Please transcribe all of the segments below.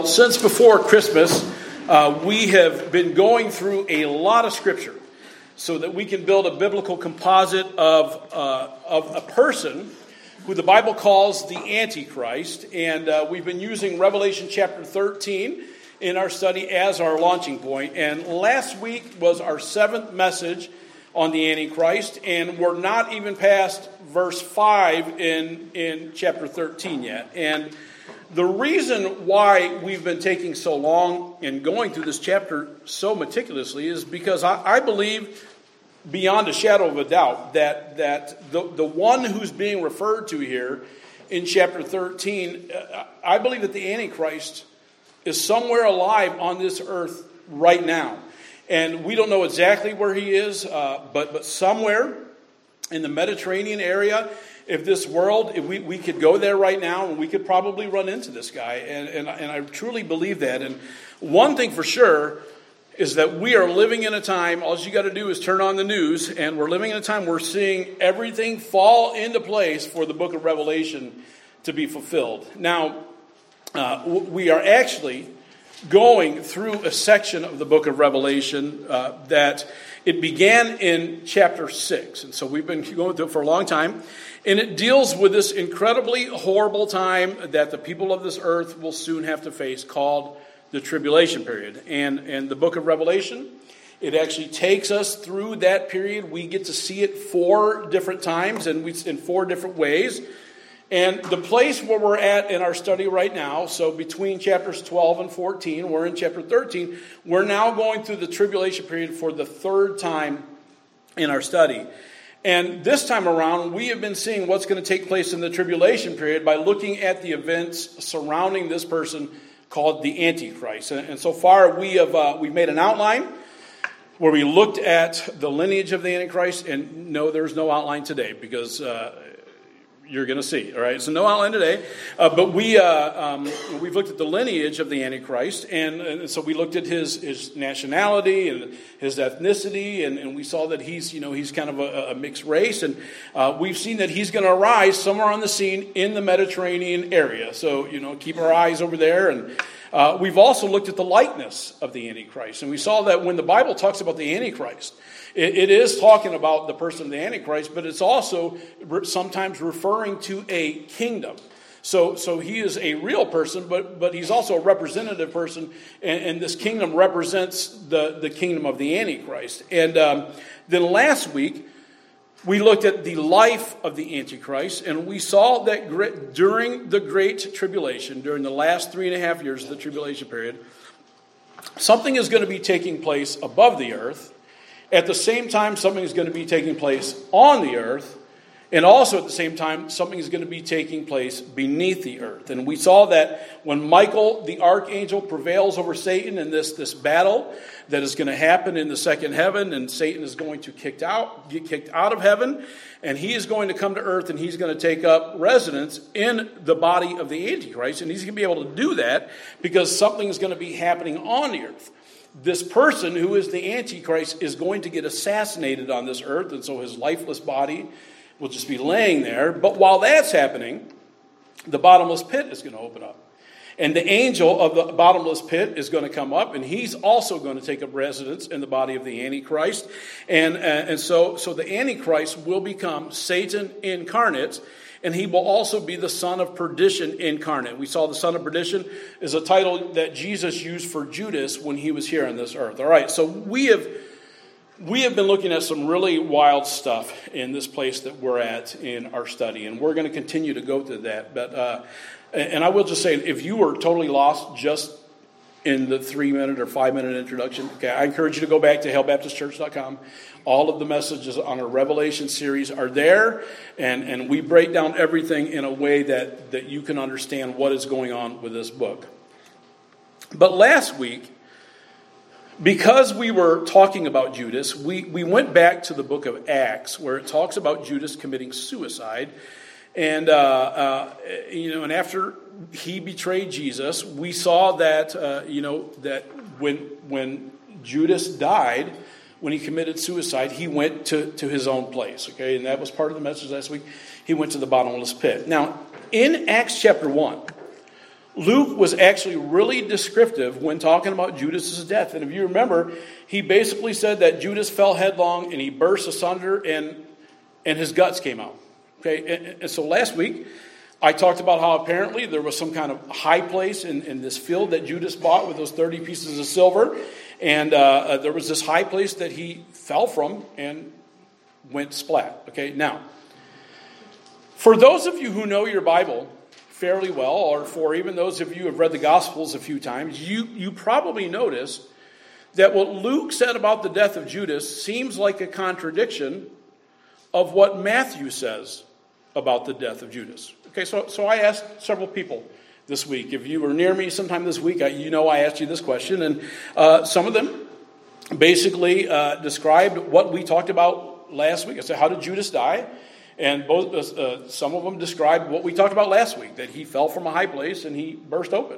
Since before Christmas, we have been going through a lot of Scripture so that we can build a biblical composite of a person who the Bible calls the Antichrist. And we've been using Revelation chapter 13 in our study as our launching point. And last week was our seventh message on the Antichrist, and we're not even past verse 5 in chapter 13 yet. And the reason why we've been taking so long and going through this chapter so meticulously is because I believe, beyond a shadow of a doubt, that the one who's being referred to here in chapter 13, I believe that the Antichrist is somewhere alive on this earth right now. And we don't know exactly where he is, but somewhere in the Mediterranean area. If this world, if we could go there right now, and we could probably run into this guy. And I truly believe that. And one thing for sure is that we are living in a time, all you got to do is turn on the news, and we're living in a time we're seeing everything fall into place for the book of Revelation to be fulfilled. Now, we are actually going through a section of the book of Revelation that it began in chapter 6. And so we've been going through it for a long time. And it deals with this incredibly horrible time that the people of this earth will soon have to face, called the tribulation period. And the book of Revelation, it actually takes us through that period. We get to see it 4 different times and in 4 different ways. And the place where we're at in our study right now, so between chapters 12 and 14, we're in chapter 13, we're now going through the tribulation period for the 3rd time in our study. And this time around, we have been seeing what's going to take place in the tribulation period by looking at the events surrounding this person called the Antichrist. And so far, we've made an outline where we looked at the lineage of the Antichrist. And no, there's no outline today because you're going to see. All right, so no outline today. But we've looked at the lineage of the Antichrist, and so we looked at his nationality and his ethnicity, and we saw that he's kind of a mixed race, and we've seen that he's going to arise somewhere on the scene in the Mediterranean area. So keep our eyes over there. And we've also looked at the likeness of the Antichrist, and we saw that when the Bible talks about the Antichrist, it is talking about the person of the Antichrist, but it's also sometimes referring to a kingdom. So he is a real person, but he's also a representative person, and this kingdom represents the kingdom of the Antichrist. And then last week, we looked at the life of the Antichrist, and we saw that during the Great Tribulation, during the last 3.5 years of the tribulation period, something is going to be taking place above the earth. At the same time, something is going to be taking place on the earth. And also at the same time, something is going to be taking place beneath the earth. And we saw that when Michael, the archangel, prevails over Satan in this battle that is going to happen in the second heaven, and Satan is going to get kicked out of heaven, and he is going to come to earth, and he's going to take up residence in the body of the Antichrist. And he's going to be able to do that because something is going to be happening on the earth. This person who is the Antichrist is going to get assassinated on this earth, and so his lifeless body will just be laying there. But while that's happening, the bottomless pit is going to open up. And the angel of the bottomless pit is going to come up, and he's also going to take up residence in the body of the Antichrist. And so the Antichrist will become Satan incarnate, and he will also be the son of perdition incarnate. We saw the son of perdition is a title that Jesus used for Judas when he was here on this earth. All right, so we have been looking at some really wild stuff in this place that we're at in our study, and we're going to continue to go through that. But and I will just say, if you were totally lost just in the 3-minute or 5-minute introduction, okay, I encourage you to go back to hellbaptistchurch.com. All of the messages on our Revelation series are there, and we break down everything in a way that you can understand what is going on with this book. But last week, because we were talking about Judas, we went back to the book of Acts, where it talks about Judas committing suicide. And and after he betrayed Jesus, we saw that that when Judas died, when he committed suicide, he went to his own place. Okay, and that was part of the message last week. He went to the bottomless pit. Now, in Acts chapter 1, Luke was actually really descriptive when talking about Judas's death. And if you remember, he basically said that Judas fell headlong and he burst asunder and his guts came out. Okay, and so last week I talked about how apparently there was some kind of high place in this field that Judas bought with those 30 pieces of silver. And there was this high place that he fell from and went splat. Okay, now, for those of you who know your Bible fairly well, or for even those of you who have read the Gospels a few times, you probably noticed that what Luke said about the death of Judas seems like a contradiction of what Matthew says about the death of Judas. Okay, so I asked several people this week. If you were near me sometime this week, I asked you this question, and some of them basically described what we talked about last week. I said, how did Judas die? And some of them described what we talked about last week, that he fell from a high place and he burst open.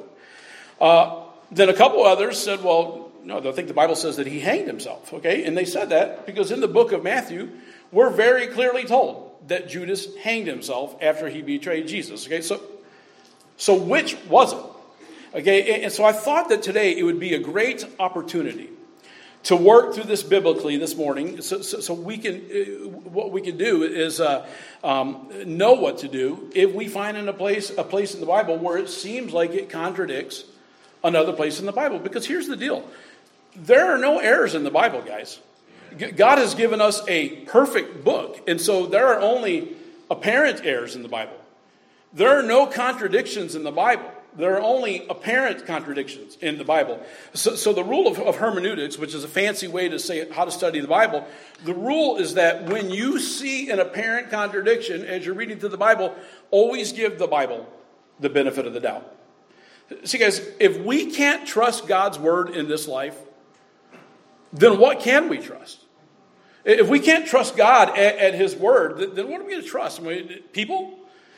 Then a couple others said, well, no, I think the Bible says that he hanged himself. Okay, and they said that because in the book of Matthew, we're very clearly told that Judas hanged himself after he betrayed Jesus. Okay, so which was it? Okay, and so I thought that today it would be a great opportunity to work through this biblically this morning, so we can, what we can do is know what to do if we find a place in the Bible where it seems like it contradicts another place in the Bible. Because here's the deal: there are no errors in the Bible, guys. God has given us a perfect book, and so there are only apparent errors in the Bible. There are no contradictions in the Bible. There are only apparent contradictions in the Bible. So the rule of hermeneutics, which is a fancy way to say how to study the Bible, the rule is that when you see an apparent contradiction as you're reading through the Bible, always give the Bible the benefit of the doubt. See, guys, if we can't trust God's word in this life, then what can we trust? If we can't trust God at his word, then what are we going to trust? I mean, people?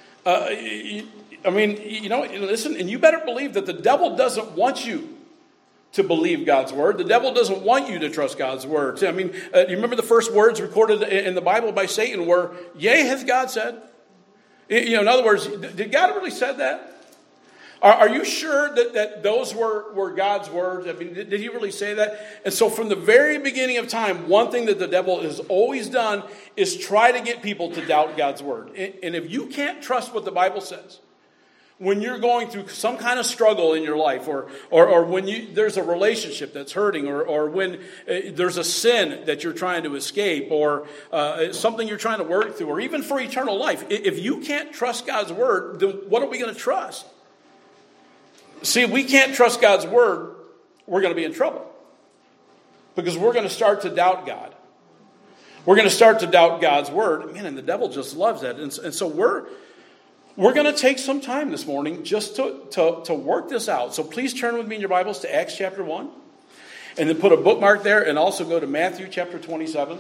Listen, and you better believe that the devil doesn't want you to believe God's word. The devil doesn't want you to trust God's word. I mean, you remember the first words recorded in the Bible by Satan were, "Yea, hath God said?" In other words, did God really said that? Are you sure that those were God's words? I mean, did he really say that? And so from the very beginning of time, one thing that the devil has always done is try to get people to doubt God's word. And if you can't trust what the Bible says, when you're going through some kind of struggle in your life, or when there's a relationship that's hurting, or when there's a sin that you're trying to escape, or something you're trying to work through, or even for eternal life, if you can't trust God's word, then what are we going to trust? See, if we can't trust God's word, we're going to be in trouble. Because we're going to start to doubt God. We're going to start to doubt God's word. Man, and the devil just loves that. And so we're going to take some time this morning just to work this out. So please turn with me in your Bibles to Acts chapter 1. And then put a bookmark there, and also go to Matthew chapter 27.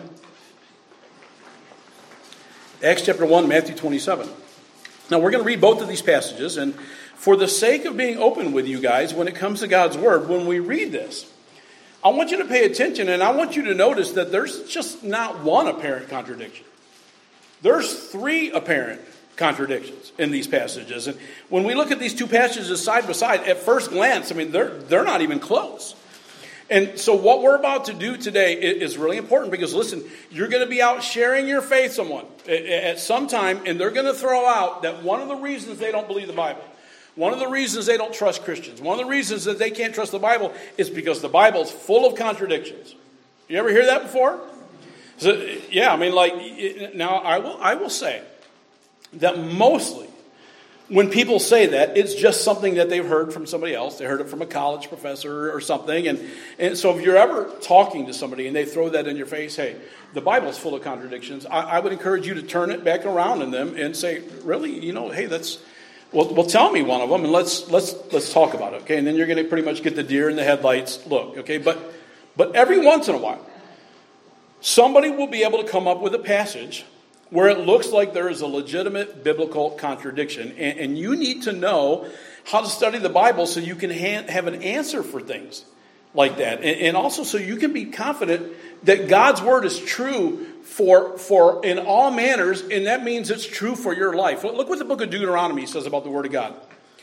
Acts chapter 1, Matthew 27. Now we're going to read both of these passages, and for the sake of being open with you guys, when it comes to God's word, when we read this, I want you to pay attention, and I want you to notice that there's just not one apparent contradiction. There's three apparent contradictions in these passages. And when we look at these two passages side by side, at first glance, I mean, they're not even close. And so what we're about to do today is really important, because listen, you're going to be out sharing your faith someone at some time, and they're going to throw out that one of the reasons they don't believe the Bible, one of the reasons they don't trust Christians, one of the reasons that they can't trust the Bible is because the Bible is full of contradictions. You ever hear that before? So, yeah, I mean, now I will say that mostly when people say that, it's just something that they've heard from somebody else. They heard it from a college professor or something. And so if you're ever talking to somebody and they throw that in your face, hey, the Bible is full of contradictions, I would encourage you to turn it back around in them and say, really, hey, well, tell me one of them, and let's talk about it, okay? And then you're going to pretty much get the deer in the headlights look, okay? But every once in a while, somebody will be able to come up with a passage where it looks like there is a legitimate biblical contradiction, and you need to know how to study the Bible so you can have an answer for things like that, and also so you can be confident that God's word is true for in all manners, and that means it's true for your life. Look what the book of Deuteronomy says about the word of God.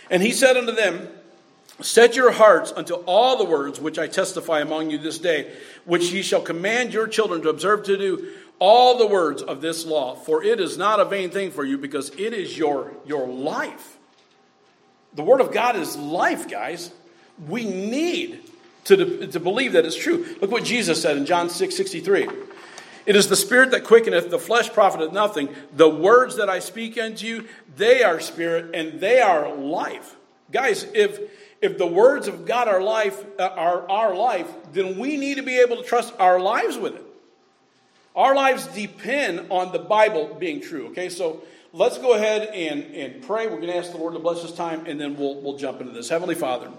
And he said unto them, set your hearts unto all the words which I testify among you this day, which ye shall command your children to observe to do all the words of this law. For it is not a vain thing for you, because it is your life. The word of God is life, guys. We need to believe that it's true. Look what Jesus said in John 6:63. It is the spirit that quickeneth, the flesh profiteth nothing. The words that I speak unto you, they are spirit and they are life. Guys, if the words of God are our life, then we need to be able to trust our lives with it. Our lives depend on the Bible being true. Okay, so let's go ahead and pray. We're going to ask the Lord to bless this time, and then we'll jump into this. Heavenly Father,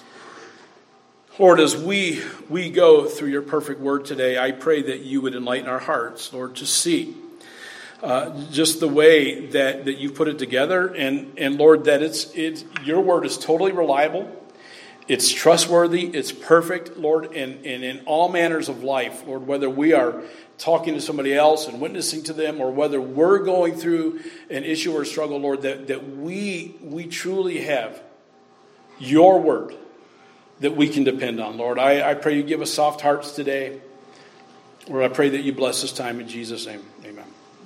Lord, as we go through your perfect word today, I pray that you would enlighten our hearts, Lord, to see just the way that you've put it together. And Lord, that it's your word is totally reliable. It's trustworthy. It's perfect, Lord, and in all manners of life, Lord, whether we are talking to somebody else and witnessing to them, or whether we're going through an issue or a struggle, Lord, that we truly have your word that we can depend on, Lord. I pray you give us soft hearts today. Lord, I pray that you bless this time in Jesus' name. Amen.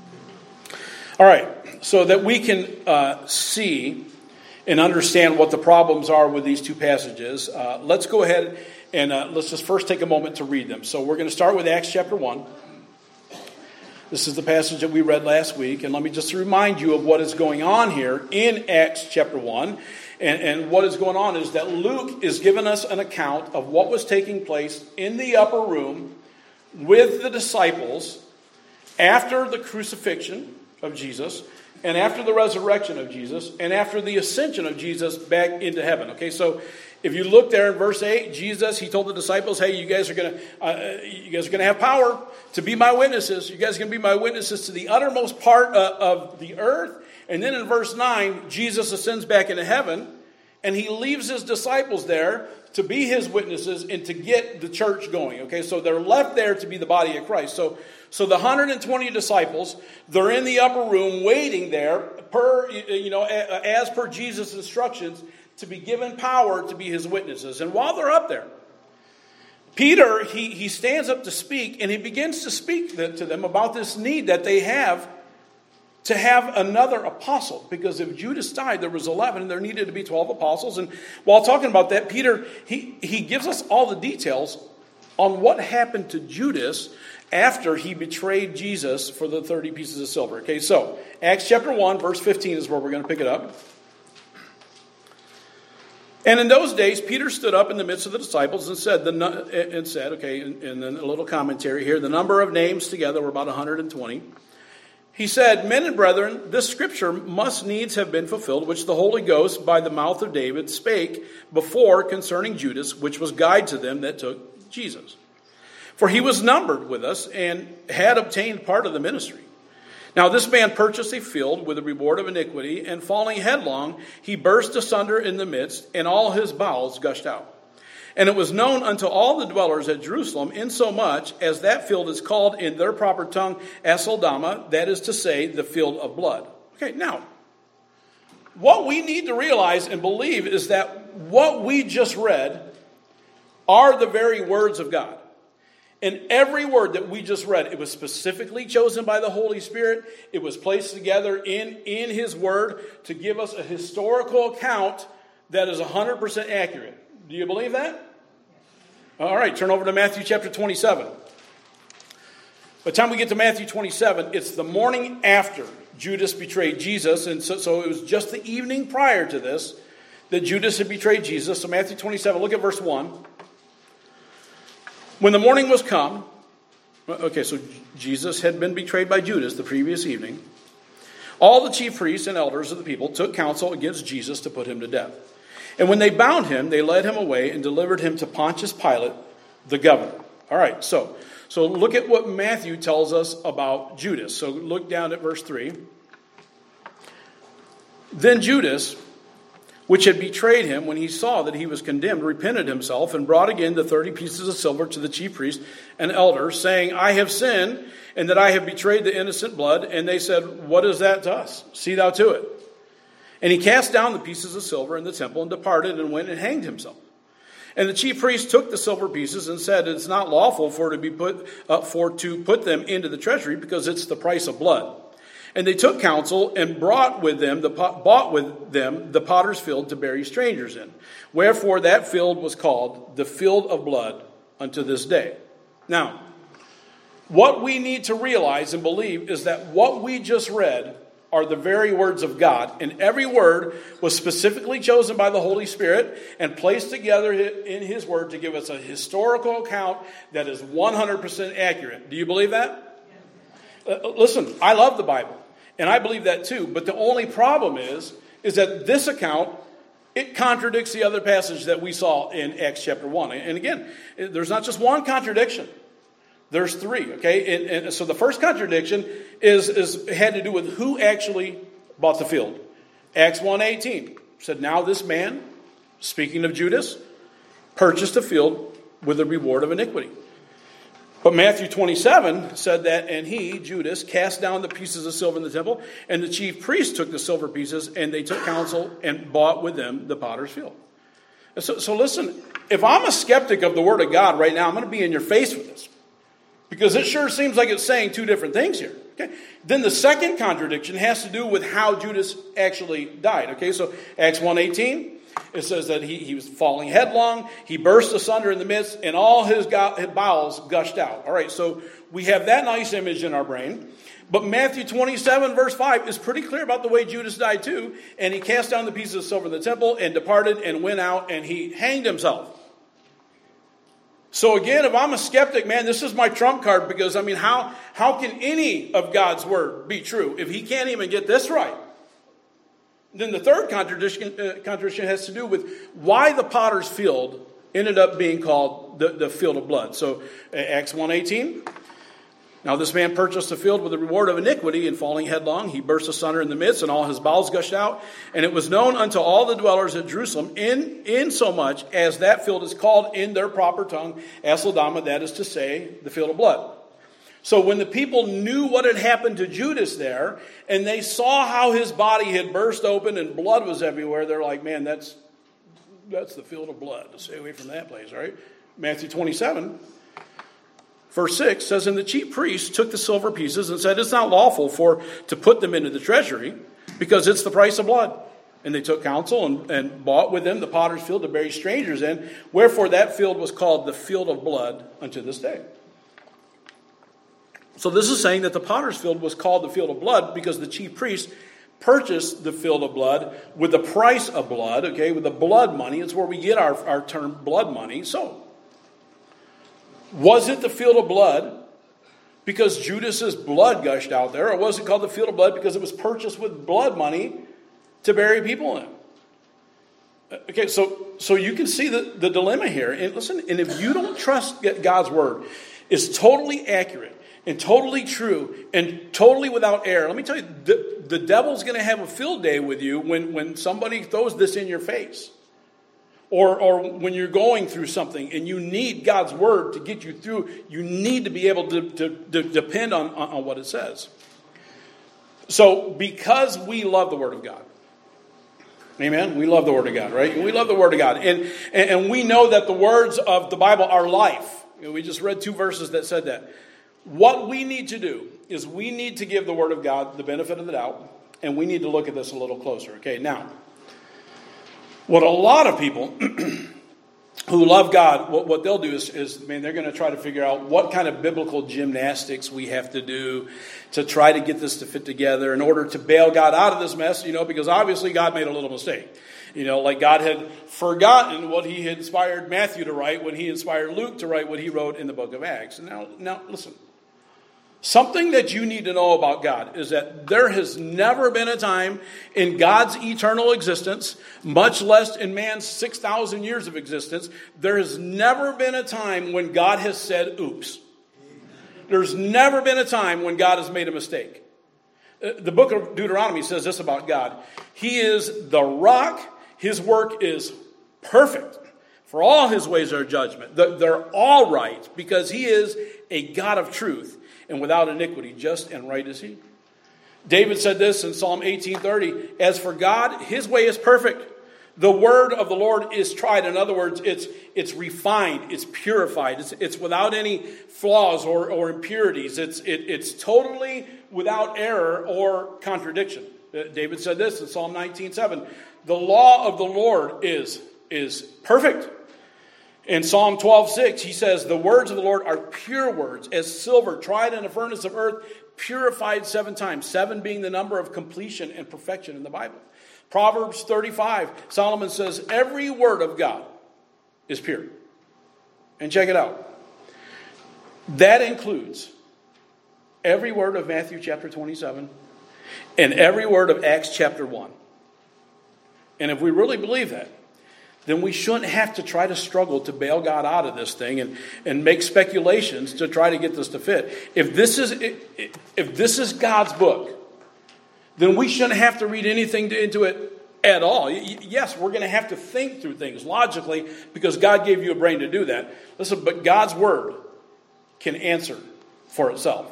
All right, so that we can see and understand what the problems are with these two passages, let's go ahead and let's just first take a moment to read them. So we're going to start with Acts chapter 1. This is the passage that we read last week. And let me just remind you of what is going on here in Acts chapter 1. And what is going on is that Luke is giving us an account of what was taking place in the upper room with the disciples after the crucifixion of Jesus, and after the resurrection of Jesus, and after the ascension of Jesus back into heaven. Okay, so if you look there in verse 8, Jesus, he told the disciples, hey, you guys are going to have power to be my witnesses. You guys are going to be my witnesses to the uttermost part of the earth. And then in verse 9, Jesus ascends back into heaven, and he leaves his disciples there to be his witnesses and to get the church going. Okay, so they're left there to be the body of Christ. So the 120 disciples, they're in the upper room waiting there as per Jesus' instructions to be given power to be his witnesses. And while they're up there, Peter, he stands up to speak, and he begins to speak to them about this need that they have to have another apostle. Because if Judas died, there was 11, and there needed to be 12 apostles. And while talking about that, Peter, he gives us all the details on what happened to Judas after he betrayed Jesus for the 30 pieces of silver. Okay, so Acts chapter 1, verse 15 is where we're going to pick it up. And in those days, Peter stood up in the midst of the disciples and said, okay, and then a little commentary here, the number of names together were about 120. He said, men and brethren, this scripture must needs have been fulfilled, which the Holy Ghost by the mouth of David spake before concerning Judas, which was guide to them that took Jesus. For he was numbered with us and had obtained part of the ministry. Now this man purchased a field with a reward of iniquity, and falling headlong, he burst asunder in the midst, and all his bowels gushed out. And it was known unto all the dwellers at Jerusalem, insomuch as that field is called in their proper tongue Aceldama, that is to say, the field of blood. Okay, now, what we need to realize and believe is that what we just read are the very words of God. And every word that we just read, it was specifically chosen by the Holy Spirit. It was placed together in his word to give us a historical account that is 100% accurate. Do you believe that? All right, turn over to Matthew chapter 27. By the time we get to Matthew 27, it's the morning after Judas betrayed Jesus. And so it was just the evening prior to this that Judas had betrayed Jesus. So Matthew 27, look at verse 1. When the morning was come, okay, so Jesus had been betrayed by Judas the previous evening. All the chief priests and elders of the people took counsel against Jesus to put him to death. And when they bound him, they led him away and delivered him to Pontius Pilate, the governor. All right, so look at what Matthew tells us about Judas. So look down at verse 3. Then Judas, which had betrayed him, when he saw that he was condemned, repented himself and brought again the 30 pieces of silver to the chief priests and elders, saying, I have sinned, and that I have betrayed the innocent blood. And they said, what is that to us? See thou to it. And he cast down the pieces of silver in the temple and departed and went and hanged himself. And the chief priest took the silver pieces and said, "It's not lawful to put them into the treasury, because it's the price of blood." And they took counsel and bought with them the potter's field to bury strangers in. Wherefore that field was called the field of blood unto this day. Now, what we need to realize and believe is that what we just read are the very words of God. And every word was specifically chosen by the Holy Spirit and placed together in his word to give us a historical account that is 100% accurate. Do you believe that? Listen, I love the Bible, and I believe that too. But the only problem is that this account, it contradicts the other passage that we saw in Acts chapter 1. And again, there's not just one contradiction. There's three, okay? And so the first contradiction had to do with who actually bought the field. Acts 1:18 said, "Now this man," speaking of Judas, "purchased a field with the reward of iniquity." But Matthew 27 said that, "And he, Judas, cast down the pieces of silver in the temple, and the chief priests took the silver pieces, and they took counsel and bought with them the potter's field." So listen, if I'm a skeptic of the word of God right now, I'm going to be in your face with this, because it sure seems like it's saying two different things here. Okay? Then the second contradiction has to do with how Judas actually died. Okay, so Acts 1:18, it says that he was falling headlong, he burst asunder in the midst, and all his bowels gushed out. All right, so we have that nice image in our brain. But Matthew 27, verse 5 is pretty clear about the way Judas died too. "And he cast down the pieces of silver in the temple and departed and went out, and he hanged himself." So again, if I'm a skeptic, man, this is my trump card, because, I mean, how can any of God's word be true if he can't even get this right? Then the third contradiction has to do with why the potter's field ended up being called the field of blood. So Acts 1:18, "Now this man purchased a field with the reward of iniquity, and falling headlong, he burst asunder in the midst, and all his bowels gushed out. And it was known unto all the dwellers at Jerusalem, in so much as that field is called in their proper tongue, Asladama, that is to say, the field of blood." So when the people knew what had happened to Judas there, and they saw how his body had burst open and blood was everywhere, they're like, "Man, that's the field of blood. Let's stay away from that place," right? Matthew 27, verse 6 says, "And the chief priests took the silver pieces and said, 'It's not lawful to put them into the treasury, because it's the price of blood.' And they took counsel and bought with them the potter's field to bury strangers in. Wherefore that field was called the field of blood unto this day." So this is saying that the potter's field was called the field of blood because the chief priests purchased the field of blood with the price of blood, okay, with the blood money. It's where we get our term blood money. So, was it the field of blood because Judas's blood gushed out there, or was it called the field of blood because it was purchased with blood money to bury people in? Okay, so you can see the dilemma here. And listen, and if you don't trust that God's word is totally accurate and totally true and totally without error, let me tell you, the devil's going to have a field day with you when somebody throws this in your face. Or when you're going through something and you need God's word to get you through, you need to be able to depend on what it says. So because we love the word of God, amen, we love the word of God, right? We love the word of God. And we know that the words of the Bible are life. We just read 2 verses that said that. What we need to do is we need to give the word of God the benefit of the doubt, and we need to look at this a little closer. Okay, now, what a lot of people who love God, what they'll do is they're going to try to figure out what kind of biblical gymnastics we have to do to try to get this to fit together in order to bail God out of this mess, because obviously God made a little mistake. Like God had forgotten what he had inspired Matthew to write when he inspired Luke to write what he wrote in the book of Acts. Now listen. Something that you need to know about God is that there has never been a time in God's eternal existence, much less in man's 6,000 years of existence, there has never been a time when God has said, oops. There's never been a time when God has made a mistake. The book of Deuteronomy says this about God. He is the rock. His work is perfect. For all his ways are judgment. They're all right because he is a God of truth. And without iniquity, just and right is he. David said this in Psalm 18:30, as for God, his way is perfect. The word of the Lord is tried. In other words, it's refined, it's purified, it's without any flaws or impurities. It's totally without error or contradiction. David said this in Psalm 19:7. The law of the Lord is perfect. In Psalm 12:6, he says, the words of the Lord are pure words, as silver tried in a furnace of earth, purified 7 times. 7 being the number of completion and perfection in the Bible. Proverbs 35, Solomon says, every word of God is pure. And check it out. That includes every word of Matthew chapter 27 and every word of Acts chapter 1. And if we really believe that, then we shouldn't have to try to struggle to bail God out of this thing and make speculations to try to get this to fit. If this is God's book, then we shouldn't have to read anything into it at all. Yes, we're going to have to think through things logically because God gave you a brain to do that. Listen, but God's word can answer for itself.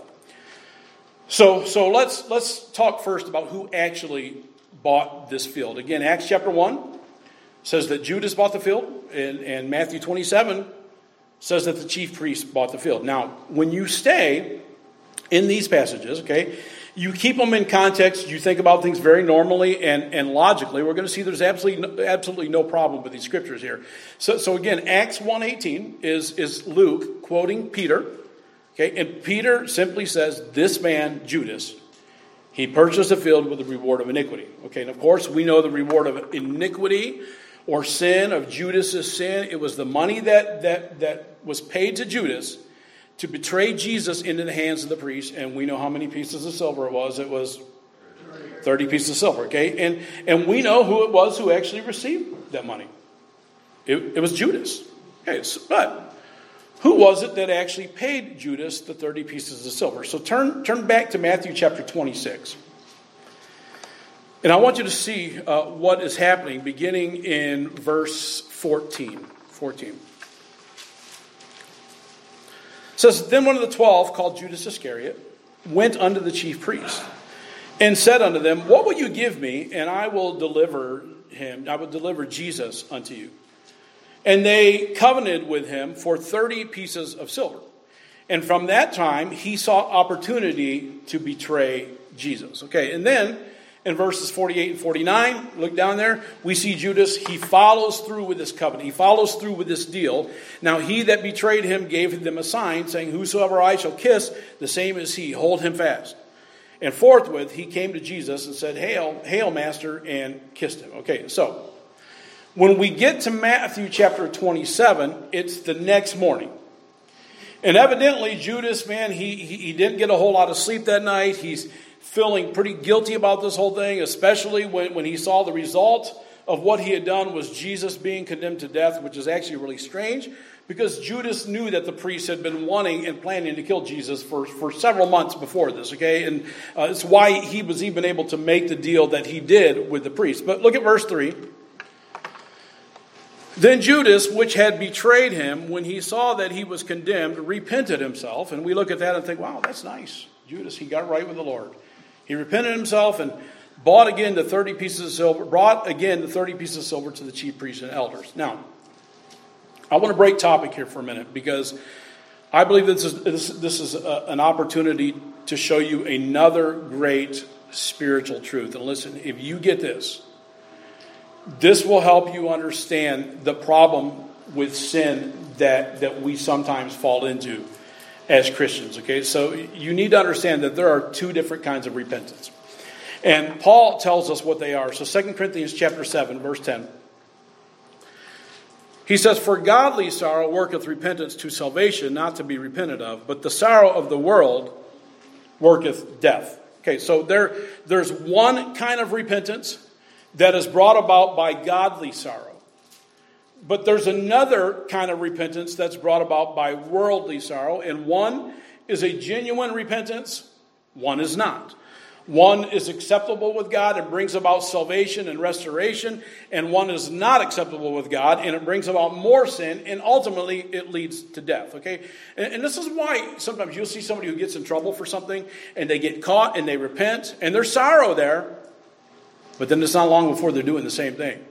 So let's talk first about who actually bought this field. Again, Acts chapter 1 says that Judas bought the field, and Matthew 27 says that the chief priest bought the field. Now, when you stay in these passages, okay, you keep them in context, you think about things very normally and logically, we're going to see there's absolutely no problem with these scriptures here. So again, Acts 1:18 is Luke quoting Peter, okay, and Peter simply says, this man, Judas, he purchased a field with the reward of iniquity. Okay, and of course, we know the reward of iniquity or sin, of Judas's sin. It was the money that was paid to Judas to betray Jesus into the hands of the priest. And we know how many pieces of silver it was. It was 30 pieces of silver, okay? And we know who it was who actually received that money. It was Judas. Okay, but who was it that actually paid Judas the 30 pieces of silver? So turn back to Matthew chapter 26. And I want you to see what is happening beginning in verse 14. It says, then one of the 12, called Judas Iscariot, went unto the chief priests and said unto them, what will you give me, and I will deliver him, I will deliver Jesus unto you. And they covenanted with him for 30 pieces of silver. And from that time, he sought opportunity to betray Jesus. Okay, and then in verses 48 and 49, look down there, we see Judas, he follows through with this covenant. He follows through with this deal. Now he that betrayed him gave them a sign, saying, whosoever I shall kiss, the same is he. Hold him fast. And forthwith he came to Jesus and said, hail, hail, master, and kissed him. Okay, so when we get to Matthew chapter 27, it's the next morning. And evidently Judas, man, he didn't get a whole lot of sleep that night. He's feeling pretty guilty about this whole thing, especially when he saw the result of what he had done was Jesus being condemned to death, which is actually really strange because Judas knew that the priests had been wanting and planning to kill Jesus for several months before this, okay? And it's why he was even able to make the deal that he did with the priests. But look at verse 3. Then Judas, which had betrayed him, when he saw that he was condemned, repented himself. And we look at that and think, wow, that's nice. Judas, he got right with the Lord. He repented himself and brought again the 30 pieces of silver to the chief priests and elders. Now, I want to break topic here for a minute because I believe this is an opportunity to show you another great spiritual truth. And listen, if you get this will help you understand the problem with sin that we sometimes fall into as Christians, okay? So you need to understand that there are 2 different kinds of repentance. And Paul tells us what they are. So 2 Corinthians chapter 7, verse 10. He says, for godly sorrow worketh repentance to salvation, not to be repented of, but the sorrow of the world worketh death. Okay, so there's one kind of repentance that is brought about by godly sorrow. But there's another kind of repentance that's brought about by worldly sorrow. And one is a genuine repentance, one is not. One is acceptable with God and brings about salvation and restoration, and one is not acceptable with God and it brings about more sin, and ultimately it leads to death. Okay, and this is why sometimes you'll see somebody who gets in trouble for something and they get caught and they repent and there's sorrow there, but then it's not long before they're doing the same thing.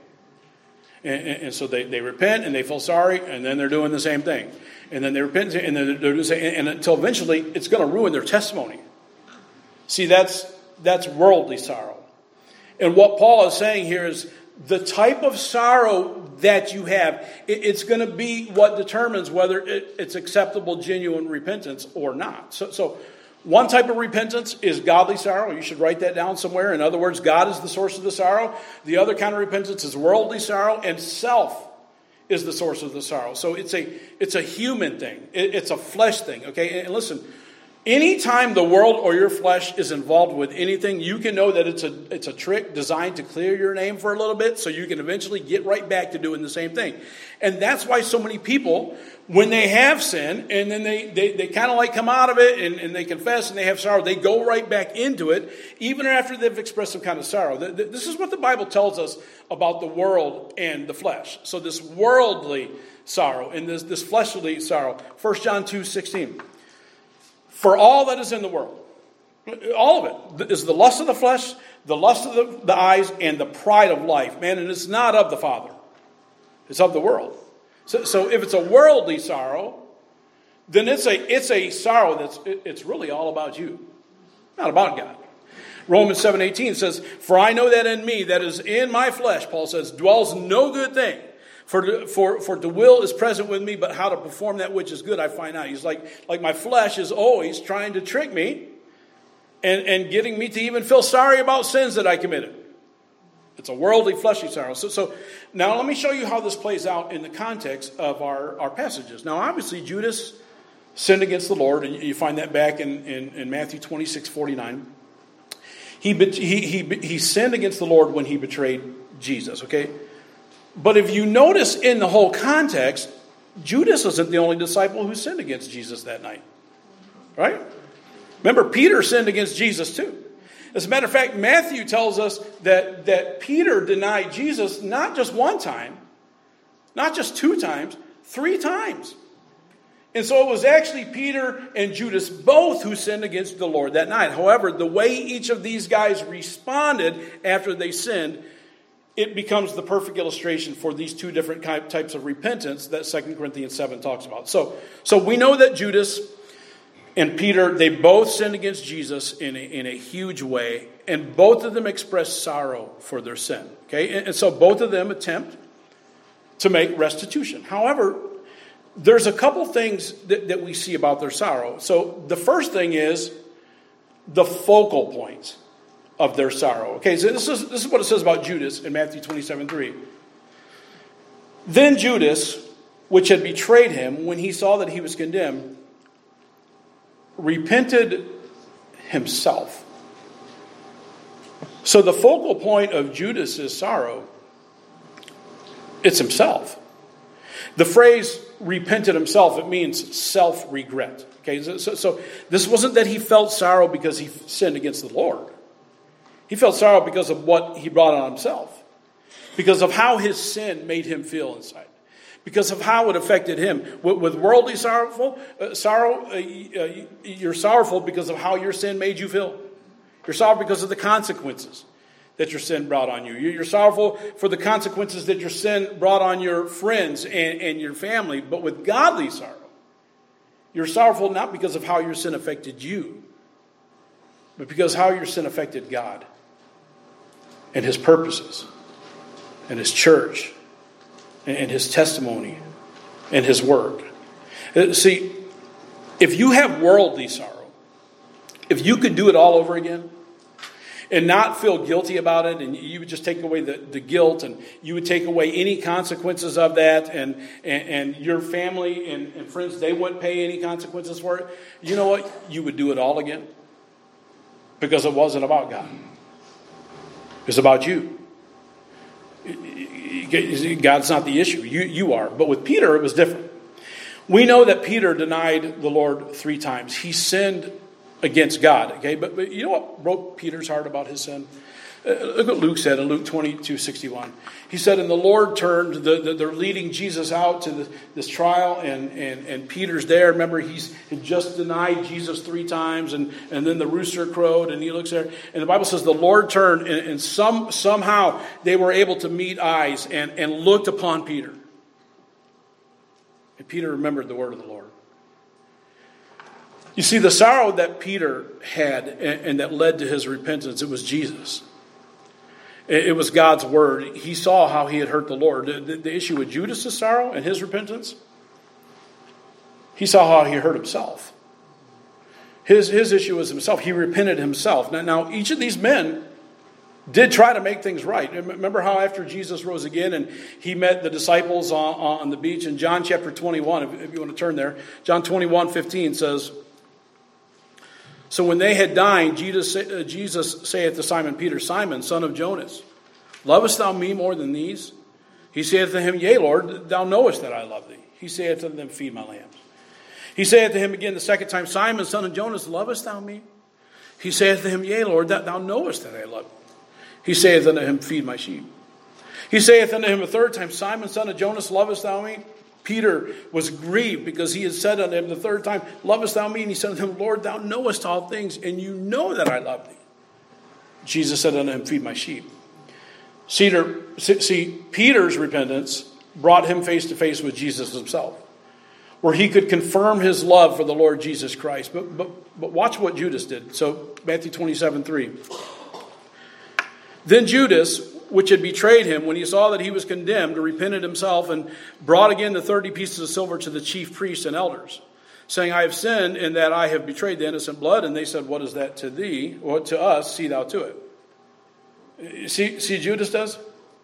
And so they repent and they feel sorry, and then they're doing the same thing, and then they repent and then they're doing the same, and until eventually it's going to ruin their testimony. See, that's worldly sorrow. And what Paul is saying here is the type of sorrow that you have, it's going to be what determines whether it's acceptable, genuine repentance or not. So one type of repentance is godly sorrow. You should write that down somewhere. In other words, God is the source of the sorrow. The other kind of repentance is worldly sorrow, and self is the source of the sorrow. So it's a human thing. It's a flesh thing. Okay, and listen, anytime the world or your flesh is involved with anything, you can know that it's a trick designed to clear your name for a little bit so you can eventually get right back to doing the same thing. And that's why so many people, when they have sin and then they kind of like come out of it and they confess and they have sorrow, they go right back into it even after they've expressed some kind of sorrow. This is what the Bible tells us about the world and the flesh. So this worldly sorrow and this fleshly sorrow. 1 John 2:16. For all that is in the world, all of it, is the lust of the flesh, the lust of the eyes, and the pride of life. Man, and it's not of the Father. It's of the world. So if it's a worldly sorrow, then it's a sorrow it's really all about you, not about God. Romans 7:18 says, "For I know that in me, that is in my flesh," Paul says, "dwells no good thing. For the will is present with me, but how to perform that which is good I find out." He's like my flesh is always trying to trick me and getting me to even feel sorry about sins that I committed. It's a worldly, fleshly sorrow. So now let me show you how this plays out in the context of our passages. Now, obviously, Judas sinned against the Lord, and you find that back in Matthew 26:49. He sinned against the Lord when he betrayed Jesus, okay? But if you notice in the whole context, Judas isn't the only disciple who sinned against Jesus that night. Right? Remember, Peter sinned against Jesus too. As a matter of fact, Matthew tells us that Peter denied Jesus not just one time, not just 2 times, 3 times. And so it was actually Peter and Judas both who sinned against the Lord that night. However, the way each of these guys responded after they sinned, it becomes the perfect illustration for these 2 different types of repentance that 2 Corinthians 7 talks about. So we know that Judas and Peter, they both sinned against Jesus in a huge way, and both of them expressed sorrow for their sin. Okay, and so both of them attempt to make restitution. However, there's a couple things that we see about their sorrow. So the first thing is the focal point of their sorrow. Okay, so this is what it says about Judas in Matthew 27:3. Then Judas, which had betrayed him, when he saw that he was condemned, repented himself. So the focal point of Judas's sorrow, it's himself. The phrase repented himself, it means self-regret. Okay, so this wasn't that he felt sorrow because he sinned against the Lord. He felt sorrow because of what he brought on himself. Because of how his sin made him feel inside. Because of how it affected him. With worldly sorrow, you're sorrowful because of how your sin made you feel. You're sorrowful because of the consequences that your sin brought on you. You're sorrowful for the consequences that your sin brought on your friends and your family. But with godly sorrow, you're sorrowful not because of how your sin affected you, but because how your sin affected God and His purposes and His church and His testimony and His work. See, if you have worldly sorrow, if you could do it all over again and not feel guilty about it, and you would just take away the guilt, and you would take away any consequences of that, and your family and friends, they wouldn't pay any consequences for it, you know what? You would do it all again. Because it wasn't about God. It was about you. God's not the issue. You are. But with Peter, it was different. We know that Peter denied the Lord 3 times. He sinned against God. Okay, but you know what broke Peter's heart about his sin? Look what Luke said in Luke 22:61. He said, and the Lord turned, they're leading Jesus out to this trial, and Peter's there. Remember, he's had just denied Jesus 3 times, and then the rooster crowed, and he looks there. And the Bible says the Lord turned, and somehow they were able to meet eyes and looked upon Peter. And Peter remembered the word of the Lord. You see, the sorrow that Peter had and that led to his repentance, it was Jesus. It was God's word. He saw how he had hurt the Lord. The issue with Judas' sorrow and his repentance, he saw how he hurt himself. His issue was himself. He repented himself. Now, each of these men did try to make things right. Remember how after Jesus rose again and he met the disciples on the beach in John chapter 21, if you want to turn there. John 21:15 says, so when they had dined, Jesus saith to Simon Peter, Simon, son of Jonas, lovest thou me more than these? He saith to him, Yea, Lord, thou knowest that I love thee. He saith to them, Feed my lambs. He saith to him again the second time, Simon, son of Jonas, lovest thou me? He saith to him, Yea, Lord, thou knowest that I love thee. He saith unto him, Feed my sheep. He saith unto him a third time, Simon, son of Jonas, lovest thou me? Peter was grieved because he had said unto him the third time, Lovest thou me? And he said unto him, Lord, thou knowest all things, and you know that I love thee. Jesus said unto him, Feed my sheep. See, Peter's repentance brought him face to face with Jesus himself, where he could confirm his love for the Lord Jesus Christ. But watch what Judas did. So Matthew 27:3. Then Judas, which had betrayed him, when he saw that he was condemned, repented himself and brought again the 30 pieces of silver to the chief priests and elders, saying, I have sinned in that I have betrayed the innocent blood. And they said, What is that to thee? Or to us, see thou to it. See Judas does?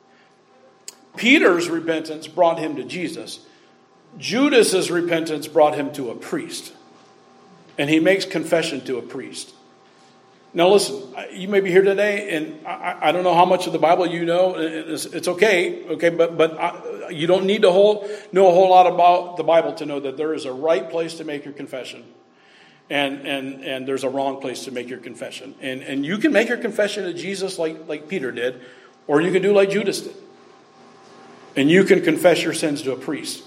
Peter's repentance brought him to Jesus. Judas's repentance brought him to a priest. And he makes confession to a priest. Now listen, you may be here today, and I don't know how much of the Bible you know. It's okay, but you don't need to know a whole lot about the Bible to know that there is a right place to make your confession, and there's a wrong place to make your confession. And you can make your confession to Jesus like Peter did, or you can do like Judas did. And you can confess your sins to a priest.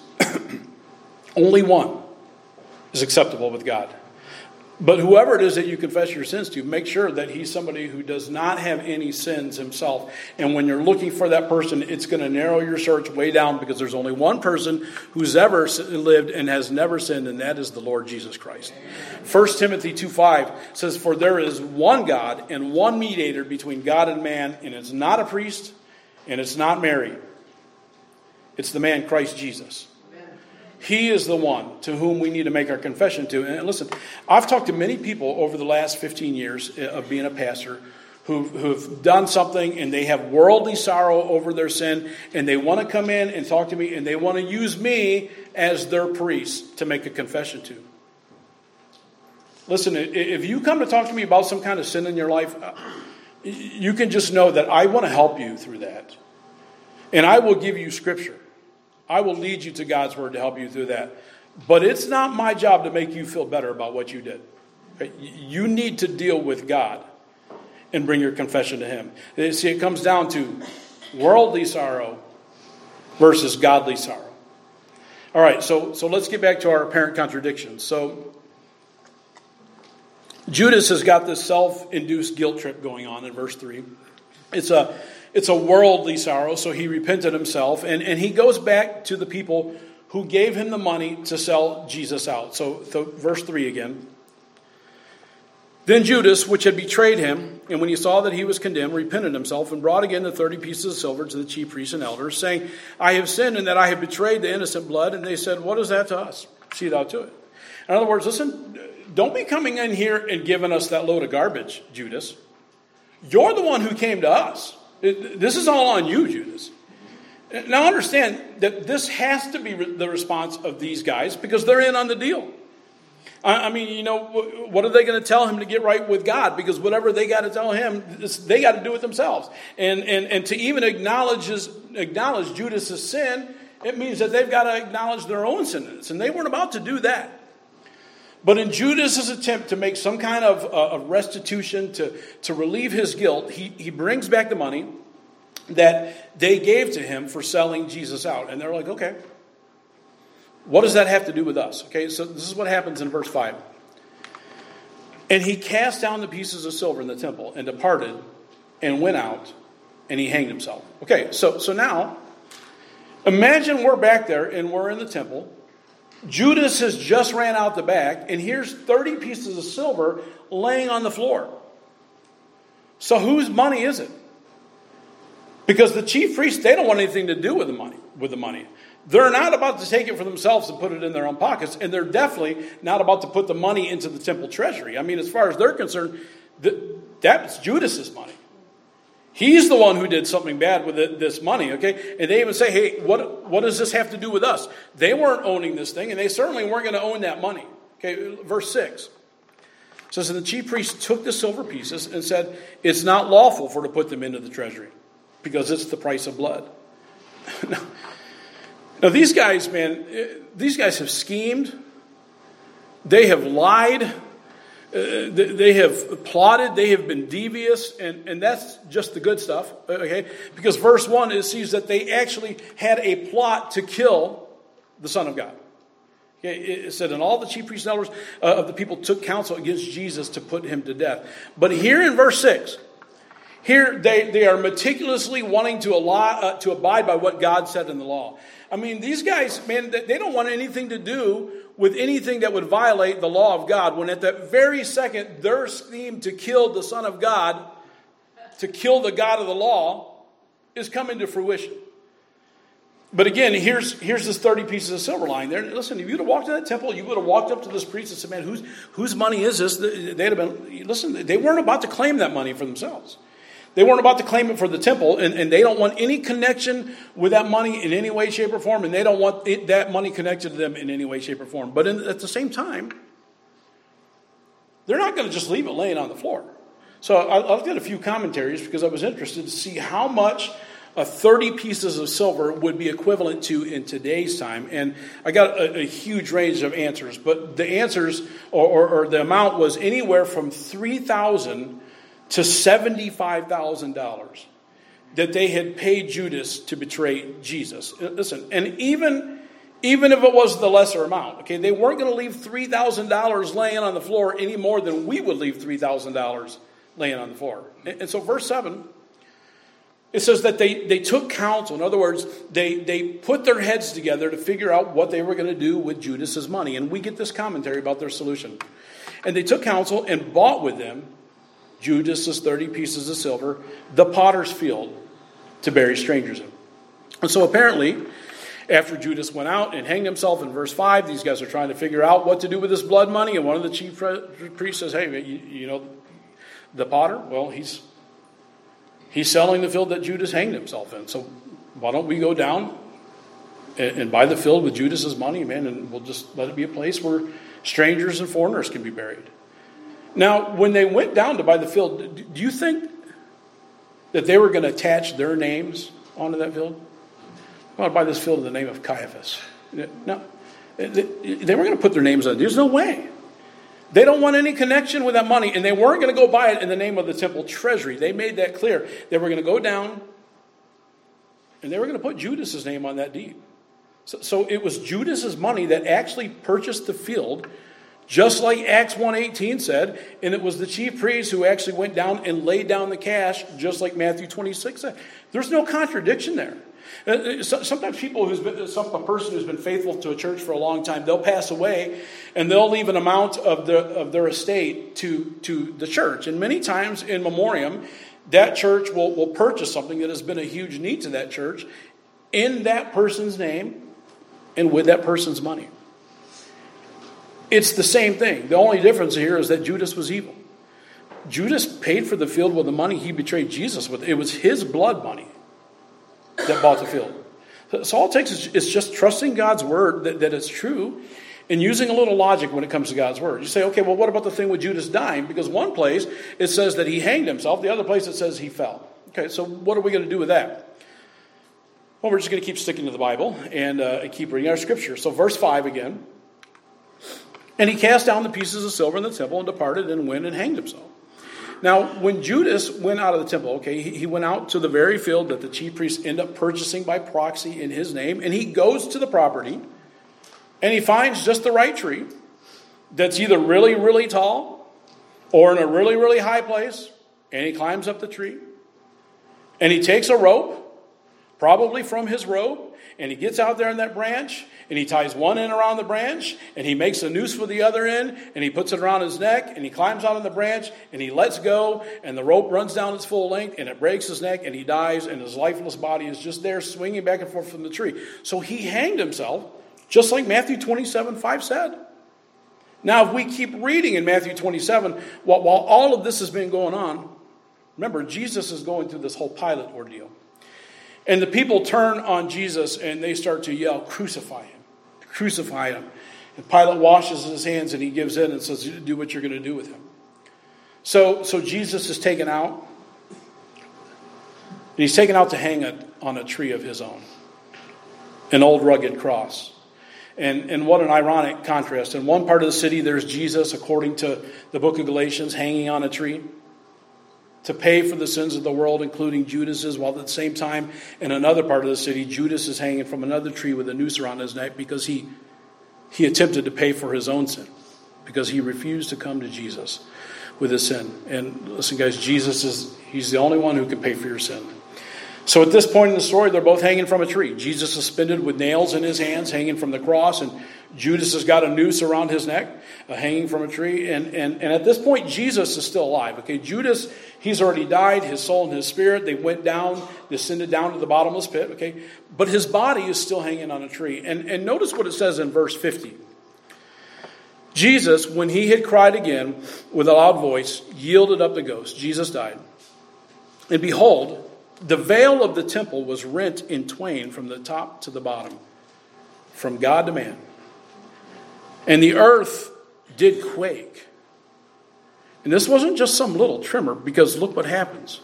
Only one is acceptable with God. But whoever it is that you confess your sins to, make sure that he's somebody who does not have any sins himself. And when you're looking for that person, it's going to narrow your search way down, because there's only one person who's ever lived and has never sinned, and that is the Lord Jesus Christ. 1 Timothy 2:5 says, For there is one God and one mediator between God and man, and it's not a priest, and it's not Mary. It's the man Christ Jesus. He is the one to whom we need to make our confession to. And listen, I've talked to many people over the last 15 years of being a pastor who've done something and they have worldly sorrow over their sin, and they want to come in and talk to me, and they want to use me as their priest to make a confession to. Listen, if you come to talk to me about some kind of sin in your life, you can just know that I want to help you through that. And I will give you scripture. I will lead you to God's word to help you through that. But it's not my job to make you feel better about what you did. You need to deal with God and bring your confession to him. See, it comes down to worldly sorrow versus godly sorrow. All right, so let's get back to our apparent contradictions. So Judas has got this self-induced guilt trip going on in verse 3. It's a worldly sorrow, so he repented himself, and he goes back to the people who gave him the money to sell Jesus out. So verse 3 again. Then Judas, which had betrayed him, and when he saw that he was condemned, repented himself and brought again the 30 pieces of silver to the chief priests and elders, saying, I have sinned in that I have betrayed the innocent blood. And they said, What is that to us? See thou to it. In other words, listen, don't be coming in here and giving us that load of garbage, Judas. You're the one who came to us. This is all on you, Judas. Now understand that this has to be the response of these guys, because they're in on the deal. I mean, what are they going to tell him to get right with God? Because whatever they got to tell him, they got to do it themselves. And to even acknowledge Judas' sin, it means that they've got to acknowledge their own sin. And they weren't about to do that. But in Judas' attempt to make some kind of a restitution to relieve his guilt, he brings back the money that they gave to him for selling Jesus out. And they're like, okay, what does that have to do with us? Okay, so this is what happens in verse 5. And he cast down the pieces of silver in the temple and departed and went out and he hanged himself. Okay, so now, imagine we're back there and we're in the temple. Judas has just ran out the back, and here's 30 pieces of silver laying on the floor. So whose money is it? Because the chief priests, they don't want anything to do with the money. They're not about to take it for themselves and put it in their own pockets, and they're definitely not about to put the money into the temple treasury. I mean, as far as they're concerned, that's Judas's money. He's the one who did something bad with this money, okay? And they even say, hey, what does this have to do with us? They weren't owning this thing, and they certainly weren't going to own that money. Okay, verse 6 says, and the chief priests took the silver pieces and said, it's not lawful for to put them into the treasury, because it's the price of blood. Now these guys, man, these guys have schemed. They have lied. They have plotted, they have been devious, and that's just the good stuff, okay? Because verse 1, it sees that they actually had a plot to kill the Son of God. Okay? It said, and all the chief priests and elders of the people took counsel against Jesus to put him to death. But here in verse 6, here they are meticulously wanting to abide by what God said in the law. I mean, these guys, man, they don't want anything to do with anything that would violate the law of God, when at that very second their scheme to kill the Son of God, to kill the God of the law, is coming to fruition. But again, here's this 30 pieces of silver lying there. Listen, if you'd have walked in that temple, you would have walked up to this priest and said, man, whose money is this? They'd have been, listen, they weren't about to claim that money for themselves. They weren't about to claim it for the temple, and they don't want any connection with that money in any way, shape, or form, and they don't want that money connected to them in any way, shape, or form. But at the same time, they're not going to just leave it laying on the floor. So I looked at a few commentaries because I was interested to see how much 30 pieces of silver would be equivalent to in today's time. And I got a huge range of answers, but the answers, or the amount, was anywhere from $3,000 to $75,000 that they had paid Judas to betray Jesus. Listen, and even if it was the lesser amount, okay, they weren't going to leave $3,000 laying on the floor any more than we would leave $3,000 laying on the floor. And so verse 7, it says that they took counsel. In other words, they put their heads together to figure out what they were going to do with Judas's money. And we get this commentary about their solution. And they took counsel and bought with them Judas's 30 pieces of silver, the potter's field, to bury strangers in. And so apparently, after Judas went out and hanged himself in verse 5, these guys are trying to figure out what to do with this blood money. And one of the chief priests says, hey, you know, the potter, well, he's selling the field that Judas hanged himself in. So why don't we go down and buy the field with Judas's money, man, and we'll just let it be a place where strangers and foreigners can be buried. Now, when they went down to buy the field, do you think that they were going to attach their names onto that field? I want to buy this field in the name of Caiaphas. No. They weren't going to put their names on it. There's no way. They don't want any connection with that money, and they weren't going to go buy it in the name of the temple treasury. They made that clear. They were going to go down, and they were going to put Judas's name on that deed. So it was Judas's money that actually purchased the field, just like Acts 1:18 said, and it was the chief priests who actually went down and laid down the cash, just like Matthew 26 said. There's no contradiction there. Sometimes a person who's been faithful to a church for a long time, they'll pass away and they'll leave an amount of their estate to the church. And many times in memoriam, that church will purchase something that has been a huge need to that church in that person's name and with that person's money. It's the same thing. The only difference here is that Judas was evil. Judas paid for the field with the money he betrayed Jesus with. It was his blood money that bought the field. So all it takes is just trusting God's word that it's true and using a little logic when it comes to God's word. You say, okay, well, what about the thing with Judas dying? Because one place it says that he hanged himself. The other place it says he fell. Okay, so what are we going to do with that? Well, we're just going to keep sticking to the Bible and keep reading our scripture. So verse 5 again. And he cast down the pieces of silver in the temple and departed and went and hanged himself. Now, when Judas went out of the temple, he went out to the very field that the chief priests end up purchasing by proxy in his name, and he goes to the property, and he finds just the right tree that's either really, really tall or in a really, really high place, and he climbs up the tree, and he takes a rope, probably from his robe, and he gets out there in that branch, and he ties one end around the branch, and he makes a noose for the other end, and he puts it around his neck, and he climbs out on the branch, and he lets go, and the rope runs down its full length, and it breaks his neck, and he dies, and his lifeless body is just there swinging back and forth from the tree. So he hanged himself, just like Matthew 27:5 said. Now, if we keep reading in Matthew 27, while all of this has been going on, remember, Jesus is going through this whole Pilate ordeal. And the people turn on Jesus and they start to yell, "Crucify him, crucify him." And Pilate washes his hands and he gives in and says, "Do what you're going to do with him." So Jesus is taken out. And he's taken out to hang on a tree of his own. An old rugged cross. And what an ironic contrast. In one part of the city, there's Jesus, according to the book of Galatians, hanging on a tree to pay for the sins of the world, including Judas's, while at the same time, in another part of the city, Judas is hanging from another tree with a noose around his neck because he attempted to pay for his own sin, because he refused to come to Jesus with his sin. And listen, guys, he's the only one who can pay for your sin. So at this point in the story, they're both hanging from a tree. Jesus suspended with nails in his hands, hanging from the cross, and Judas has got a noose around his neck, hanging from a tree. And at this point, Jesus is still alive. Okay, Judas, he's already died, his soul and his spirit. They went down, descended down to the bottomless pit. Okay, but his body is still hanging on a tree. And notice what it says in verse 50. Jesus, when he had cried again with a loud voice, yielded up the ghost. Jesus died. And behold, the veil of the temple was rent in twain from the top to the bottom, from God to man. And the earth did quake. And this wasn't just some little tremor, because look what happens.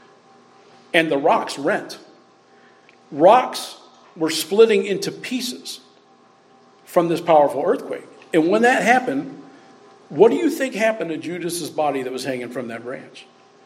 And the rocks rent. Rocks were splitting into pieces from this powerful earthquake. And when that happened, what do you think happened to Judas's body that was hanging from that branch?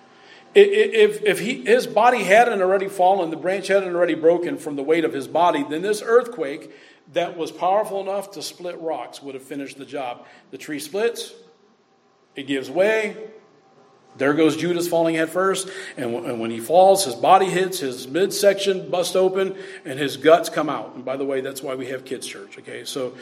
If his body hadn't already fallen, the branch hadn't already broken from the weight of his body, then this earthquake that was powerful enough to split rocks would have finished the job. The tree splits, it gives way, there goes Judas falling head first, and when he falls, his body hits, his midsection busts open, and his guts come out. And by the way, that's why we have kids' church, okay? So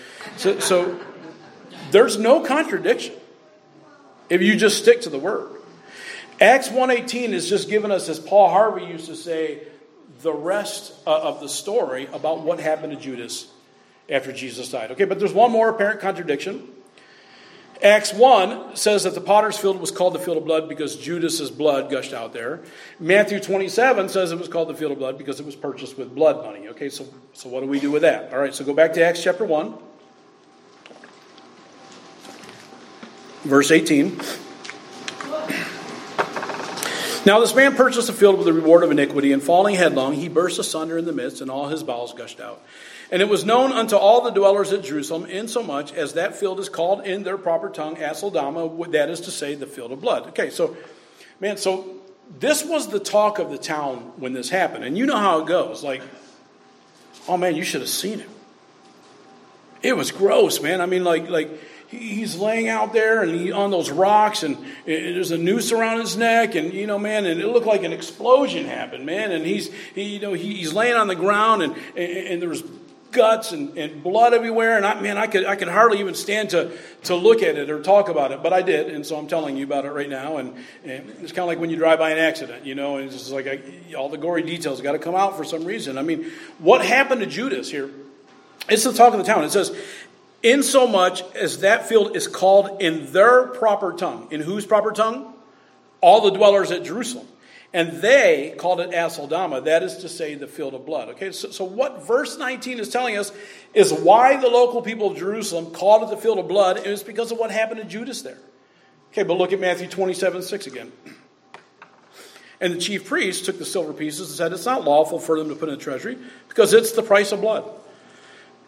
there's no contradiction if you just stick to the word. Acts 1:18 is just giving us, as Paul Harvey used to say, the rest of the story about what happened to Judas after Jesus died. Okay, but there's one more apparent contradiction. Acts 1 says that the potter's field was called the field of blood because Judas's blood gushed out there. Matthew 27 says it was called the field of blood because it was purchased with blood money. Okay, so what do we do with that? All right, so go back to Acts chapter 1, verse 18. Now this man purchased a field with the reward of iniquity, and falling headlong, he burst asunder in the midst, and all his bowels gushed out. And it was known unto all the dwellers at Jerusalem, insomuch as that field is called in their proper tongue Aceldama, that is to say, the field of blood. Okay, so this was the talk of the town when this happened. And you know how it goes. Like, oh man, you should have seen it. It was gross, man. I mean, like he's laying out there and on those rocks, and there's a noose around his neck, and man, and it looked like an explosion happened, man. And he's laying on the ground, and there was guts and blood everywhere, and I could hardly even stand to look at it or talk about it, but I did, and so I'm telling you about it right now. And it's kind of like when you drive by an accident, and it's just like all the gory details got to come out for some reason. I mean, what happened to Judas here? It's the talk of the town. It says, insomuch as that field is called in their proper tongue. In whose proper tongue? All the dwellers at Jerusalem. And they called it Aceldama, that is to say, the field of blood. Okay, so what verse 19 is telling us is why the local people of Jerusalem called it the field of blood, and it's because of what happened to Judas there. Okay, but look at Matthew 27:6 again. And the chief priests took the silver pieces and said, it's not lawful for them to put in the treasury, because it's the price of blood.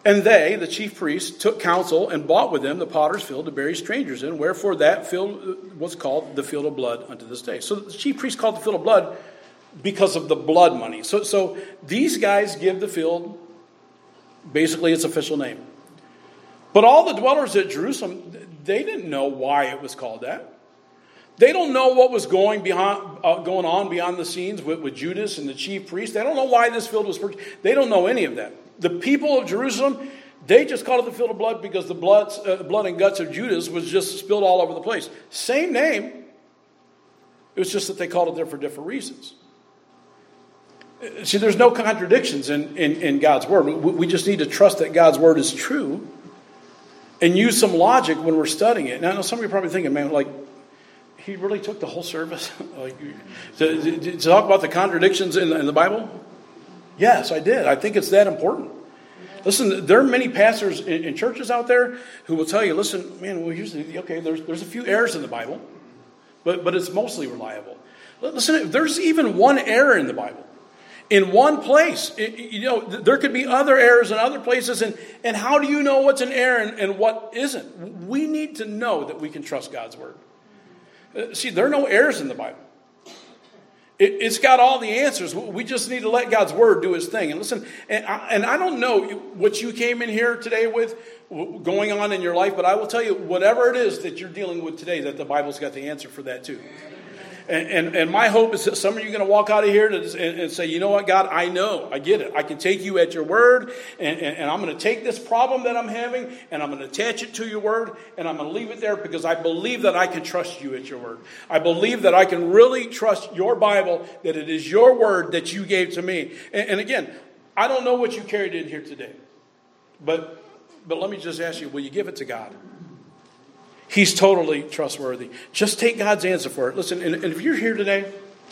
And they, the chief priests, took counsel and bought with them the potter's field to bury strangers in, wherefore that field was called the field of blood unto this day. So the chief priests called the field of blood because of the blood money. So these guys give the field basically its official name. But all the dwellers at Jerusalem, they didn't know why it was called that. They don't know what was going on behind the scenes with Judas and the chief priests. They don't know why this field was purchased. They don't know any of that. The people of Jerusalem, they just called it the field of blood because the blood and guts of Judas was just spilled all over the place. Same name. It was just that they called it there for different reasons. See, there's no contradictions in God's word. We just need to trust that God's word is true and use some logic when we're studying it. Now, I know some of you are probably thinking, man, like, he really took the whole service to talk about the contradictions in the Bible? Yes, I did. I think it's that important. Listen, there are many pastors in churches out there who will tell you, listen, man, well, there's a few errors in the Bible, but it's mostly reliable. Listen, there's even one error in the Bible. In one place, there could be other errors in other places, and how do you know what's an error and what isn't? We need to know that we can trust God's word. See, there are no errors in the Bible. It's got all the answers. We just need to let God's word do his thing. And listen, and I don't know what you came in here today with going on in your life, but I will tell you, whatever it is that you're dealing with today, that the Bible's got the answer for that too. And my hope is that some of you are going to walk out of here and say, you know what, God, I know, I get it. I can take you at your word, and I'm going to take this problem that I'm having, and I'm going to attach it to your word, and I'm going to leave it there because I believe that I can trust you at your word. I believe that I can really trust your Bible, that it is your word that you gave to me. And again, I don't know what you carried in here today, but let me just ask you, will you give it to God? He's totally trustworthy. Just take God's answer for it. Listen, and if you're here today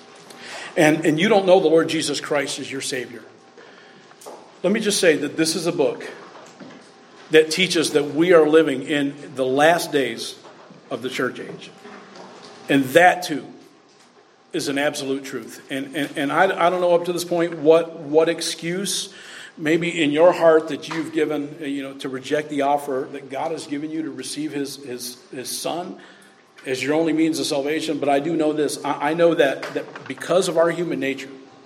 and you don't know the Lord Jesus Christ as your Savior, let me just say that this is a book that teaches that we are living in the last days of the church age. And that too is an absolute truth. And I don't know up to this point what excuse maybe in your heart that you've given, to reject the offer that God has given you to receive his Son as your only means of salvation. But I do know this. I know that because of our human nature,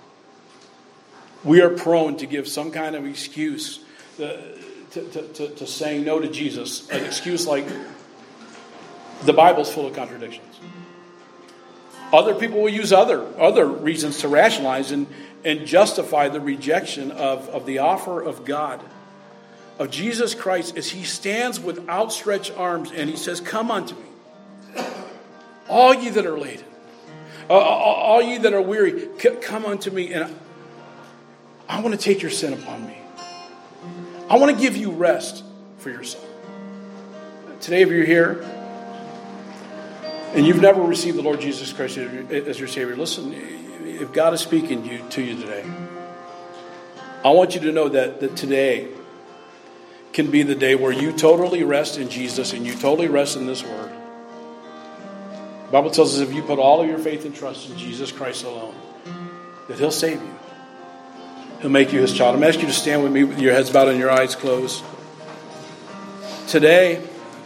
we are prone to give some kind of excuse to saying no to Jesus. An excuse like the Bible's full of contradictions. Other people will use other reasons to rationalize and justify the rejection of the offer of God, of Jesus Christ, as he stands with outstretched arms and he says, come unto me, all ye that are laden, all ye that are weary, come unto me, and I want to take your sin upon me. I want to give you rest for your soul. Today, if you're here and you've never received the Lord Jesus Christ as your Savior, listen, if God is speaking to you today, I want you to know that today can be the day where you totally rest in Jesus and you totally rest in this word. The Bible tells us if you put all of your faith and trust in Jesus Christ alone, that he'll save you. He'll make you his child. I'm asking you to stand with me with your heads bowed and your eyes closed. Today,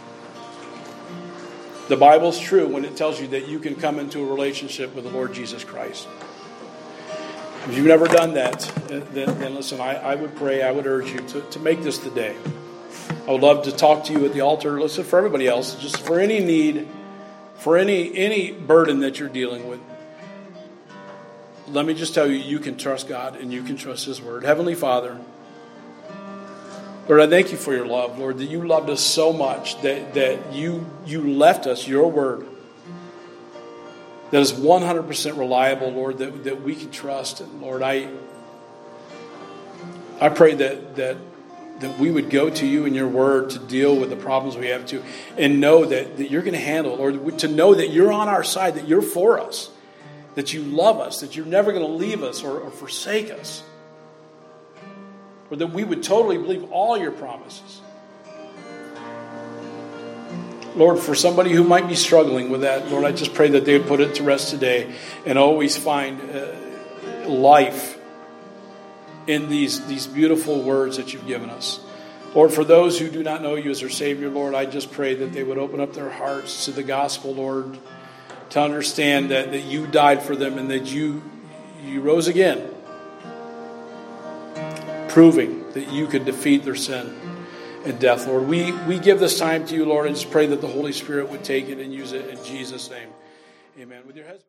the Bible's true when it tells you that you can come into a relationship with the Lord Jesus Christ. If you've never done that, then listen, I would pray, I would urge you to make this the day. I would love to talk to you at the altar. Listen, for everybody else, just for any need, for any burden that you're dealing with. Let me just tell you, you can trust God and you can trust his word. Heavenly Father, Lord, I thank you for your love, Lord, that you loved us so much that you left us your word that is 100% reliable, Lord, that we can trust. And Lord, I pray that we would go to you in your word to deal with the problems we have to, and know that you're going to handle it, Lord, to know that you're on our side, that you're for us, that you love us, that you're never going to leave us or forsake us, or that we would totally believe all your promises. Lord, for somebody who might be struggling with that, Lord, I just pray that they would put it to rest today and always find life in these beautiful words that you've given us. Lord, for those who do not know you as their Savior, Lord, I just pray that they would open up their hearts to the gospel, Lord, to understand that you died for them and that you rose again, proving that you could defeat their sin and death, Lord. We give this time to you, Lord, and just pray that the Holy Spirit would take it and use it in Jesus' name. Amen. With your husband.